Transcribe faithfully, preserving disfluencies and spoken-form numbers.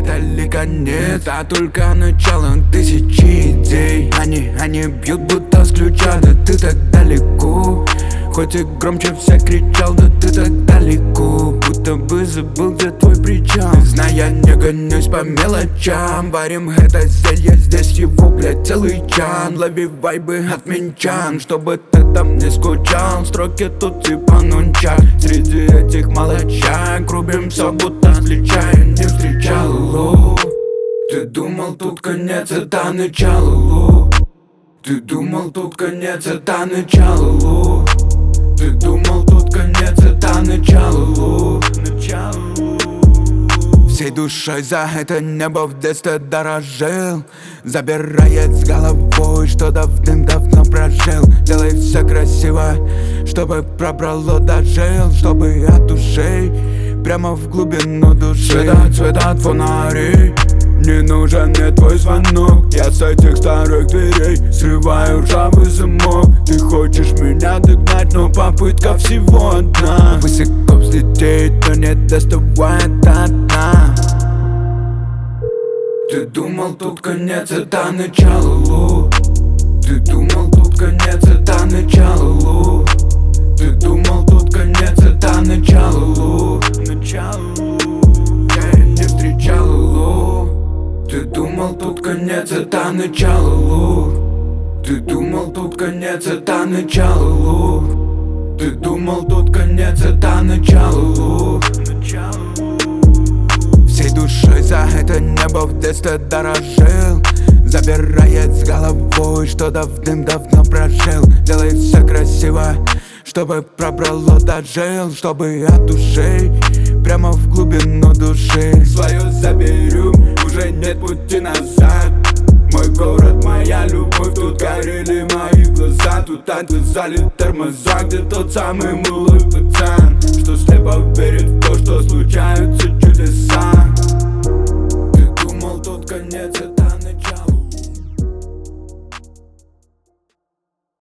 это ли конец, а только начало тысячи идей. Они, они бьют будто с ключа, да ты так далеко. Хоть и громче все кричал, да ты так далеко. Будто бы забыл, где твой причал. Знай, я не гонюсь по мелочам. Варим это зелье, здесь его, блядь, целый чан. Лови вайбы от минчан, чтобы ты там не скучал. Строки тут типа нунчак. Среди этих молочак рубим все, будто с плеча я не встречал. Ты думал, тут конец, это начало. Ты думал, тут конец, это начало. Ты думал, тут конец, это начало. Начало. Всей душой за это небо в детстве дорожил. Забирает с головой, что давным-давно прожил. Делай все красиво, чтобы пробрало, дожил. Чтобы от ушей прямо в глубину души. Цвета, цвета фонари. Не нужен мне твой звонок. Я с этих старых дверей срываю ржавый замок. Ты хочешь меня догнать, но попытка всего одна. Высоко взлететь, но не доставает до дна. Ты думал, тут конец, это начало. Ты думал, тут конец, это начало. Ты думал, тут конец, это начало. Начало. Я не встречал. Ты думал, тут конец, это начало. Ты думал, тут конец, это начало. Ты думал, тут конец, это начало. Всей душой за это небо в детстве дорожил. Забирает с головой, что давным-давно прожил. Делай все красиво, чтобы пробрало, дожил. Чтобы от ушей прямо в глубину души. Свое заберу, уже нет пути назад. Мой город, моя любовь, тут горели мои глаза. Тут отвязали тормоза, где тот самый милый пацан, что слепо верит в то, что случаются чудеса. Ты думал, тут конец, это